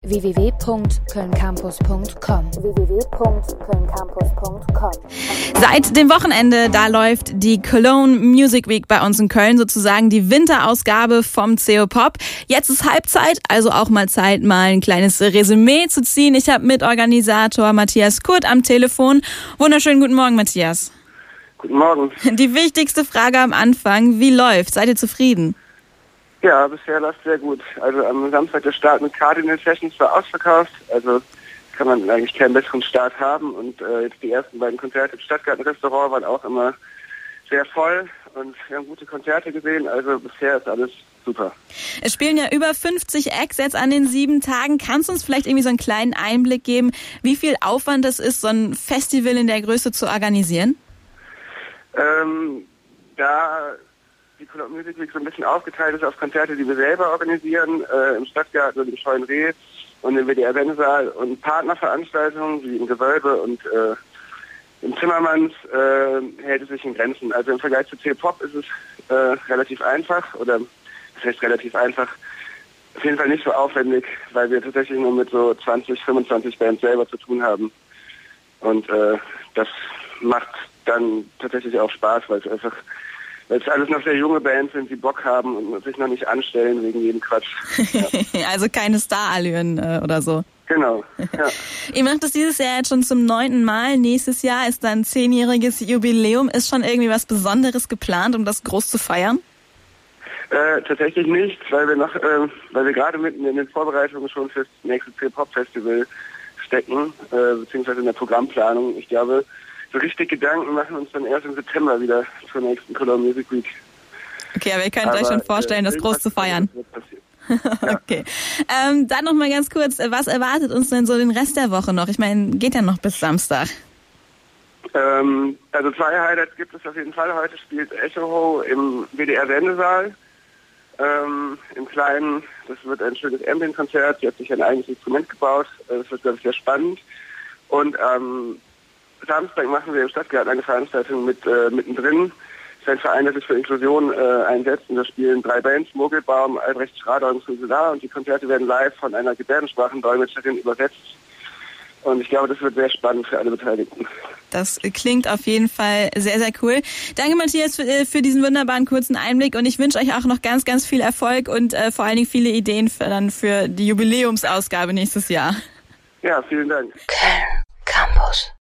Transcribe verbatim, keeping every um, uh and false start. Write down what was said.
w w w punkt köln campus punkt com. w w w punkt köln campus punkt com. Seit dem Wochenende, da läuft die Cologne Music Week bei uns in Köln, sozusagen die Winterausgabe vom C O Pop. Jetzt ist Halbzeit, also auch mal Zeit, mal ein kleines Resümee zu ziehen. Ich habe Mitorganisator Matthias Kurt am Telefon. Wunderschönen guten Morgen, Matthias. Guten Morgen. Die wichtigste Frage am Anfang, wie läuft? Seid ihr zufrieden? Ja, bisher läuft sehr gut. Also am Samstag der Start mit Cardinal Sessions war ausverkauft. Also kann man eigentlich keinen besseren Start haben. Und äh, jetzt die ersten beiden Konzerte im Stadtgarten-Restaurant waren auch immer sehr voll. Und wir haben gute Konzerte gesehen. Also bisher ist alles super. Es spielen ja über fünfzig Acts jetzt an den sieben Tagen. Kannst du uns vielleicht irgendwie so einen kleinen Einblick geben, wie viel Aufwand es ist, so ein Festival in der Größe zu organisieren? Ähm, da die Cologne Music Week so ein bisschen aufgeteilt ist auf Konzerte, die wir selber organisieren, äh, im Stadtgarten und im Scheuen Reh und im W D R-Sendesaal und Partnerveranstaltungen wie im Gewölbe und äh, im Zimmermanns äh, hält es sich in Grenzen. Also im Vergleich zu C-Pop ist es äh, relativ einfach, oder das heißt relativ einfach, auf jeden Fall nicht so aufwendig, weil wir tatsächlich nur mit so zwanzig, fünfundzwanzig Bands selber zu tun haben. Und äh, das macht dann tatsächlich auch Spaß, weil es einfach, weil es alles noch sehr junge Bands sind, die Bock haben und sich noch nicht anstellen wegen jedem Quatsch. Ja. Also keine Starallüren äh, oder so. Genau, ja. Ihr macht es dieses Jahr jetzt schon zum neunten Mal. Nächstes Jahr ist dann zehnjähriges Jubiläum. Ist schon irgendwie was Besonderes geplant, um das groß zu feiern? Äh, tatsächlich nicht, weil wir noch, äh, weil wir gerade mitten in den Vorbereitungen schon fürs nächste C-Pop-Festival stecken, äh, beziehungsweise in der Programmplanung. Ich glaube, so richtig Gedanken machen uns dann erst im September wieder zur nächsten Cologne Music Week. Okay, aber ihr könnt aber, euch schon vorstellen, äh, das groß zu feiern. Ja. Okay. Ähm, dann noch mal ganz kurz, was erwartet uns denn so den Rest der Woche noch? Ich meine, geht ja noch bis Samstag. Ähm, also zwei Highlights gibt es auf jeden Fall. Heute spielt Echo Ho im W D R-Sendesaal. Ähm, Im Kleinen, das wird ein schönes Ambient-Konzert. Sie hat sich ein eigenes Instrument gebaut. Das wird, glaube ich, sehr spannend. Und am Samstag machen wir im Stadtgarten eine Veranstaltung mit äh, mittendrin. Das ist ein Verein, der sich für Inklusion äh, einsetzt. Und da spielen drei Bands, Mogelbaum, Albrecht Schrader und Susular. Und die Konzerte werden live von einer Gebärdensprachendolmetscherin übersetzt. Und ich glaube, das wird sehr spannend für alle Beteiligten. Das klingt auf jeden Fall sehr, sehr cool. Danke, Matthias, für, für diesen wunderbaren kurzen Einblick. Und ich wünsche euch auch noch ganz, ganz viel Erfolg und äh, vor allen Dingen viele Ideen für, dann für die Jubiläumsausgabe nächstes Jahr. Ja, vielen Dank. Köln Campus.